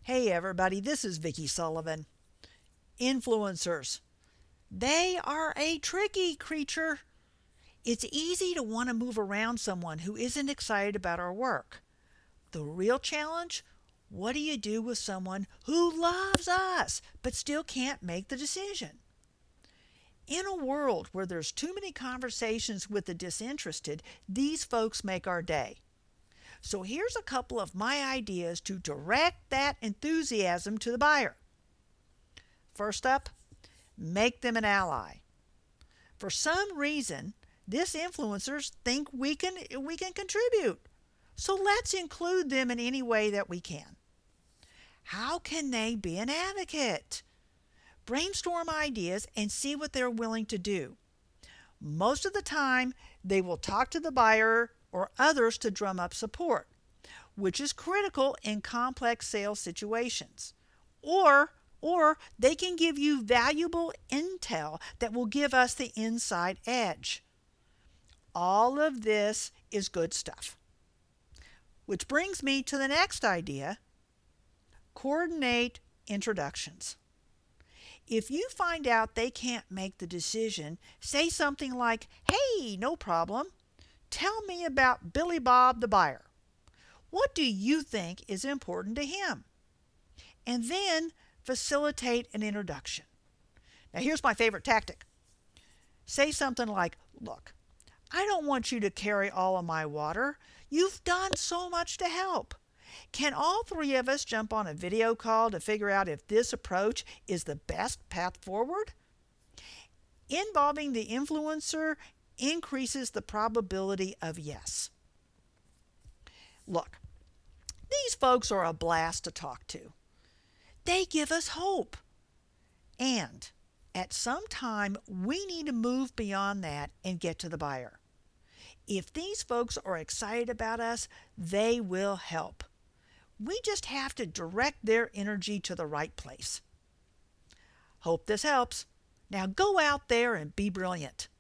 Hey everybody, this is Vicki Sullivan. Influencers. They are a tricky creature. It's easy to want to move around someone who isn't excited about our work. The real challenge? What do you do with someone who loves us but still can't make the decision? In a world where there's too many conversations with the disinterested, these folks make our day. So here's a couple of my ideas to direct that enthusiasm to the buyer. First up, make them an ally. For some reason, these influencers think we can contribute. So let's include them in any way that we can. How can they be an advocate? Brainstorm ideas and see what they're willing to do. Most of the time, they will talk to the buyer or others to drum up support, which is critical in complex sales situations. Or they can give you valuable intel that will give us the inside edge. All of this is good stuff. Which brings me to the next idea. Coordinate introductions. If you find out they can't make the decision, say something like, "Hey, no problem. Tell me about Billy Bob the buyer. What do you think is important to him?" And then facilitate an introduction. Now here's my favorite tactic. Say something like, "Look, I don't want you to carry all of my water. You've done so much to help. Can all three of us jump on a video call to figure out if this approach is the best path forward?" Involving the influencer increases the probability of yes. Look, these folks are a blast to talk to. They give us hope. And at some time, we need to move beyond that and get to the buyer. If these folks are excited about us, they will help. We just have to direct their energy to the right place. Hope this helps. Now go out there and be brilliant.